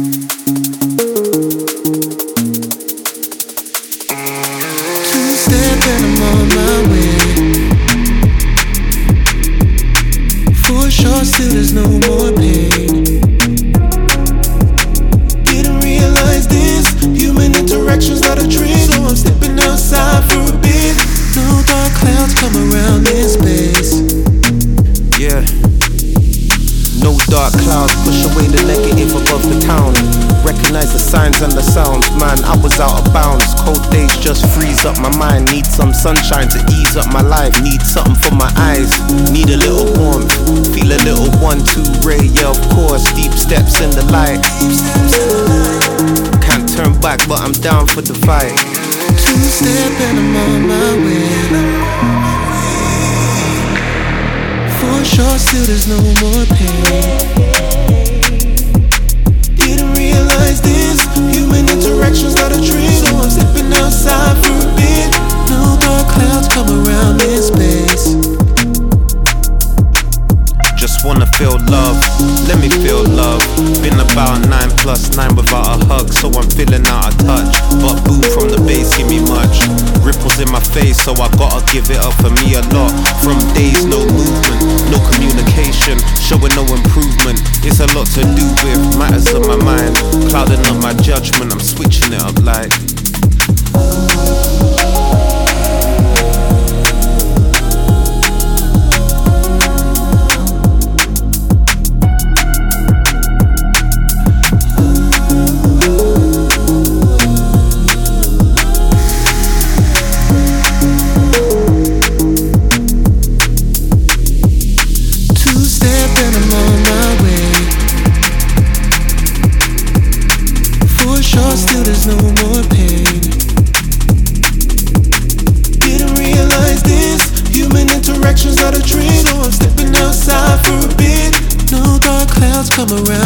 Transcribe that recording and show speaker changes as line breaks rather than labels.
Two-step and I'm on my way. For sure, still there's no more pain. Didn't realize this. Human interaction's not a dream, so I'm stepping outside for a bit. No dark clouds come around in space.
Yeah. No dark clouds push away the negative above the town. Recognize the signs and the sounds. Man, I was out of bounds. Cold days just freeze up my mind. Need some sunshine to ease up my life. Need something for my eyes. Need a little warmth. Feel a little 1-2 ray. Yeah, of course. Deep steps in the light. Can't turn back, but I'm down for the fight.
Two-step and I'm on my way. For sure, still there's no more pain. Didn't realize this. Human interaction's not a dream, so I'm stepping outside for a bit. No dark clouds come around in space.
Just wanna feel love, let me feel love. Been about 9+9 without a hug, so I'm feeling out of touch. But boom from the bass give me much. Ripples in my face, so I gotta give it up for me a lot. From days, no movement, no communication, showing no improvement. It's a lot to do with matters of my mind, clouding up my judgment. I'm switching it up like
still there's no more pain. Didn't realize this. Human interaction's not a dream, so I'm stepping outside for a bit. No dark clouds come around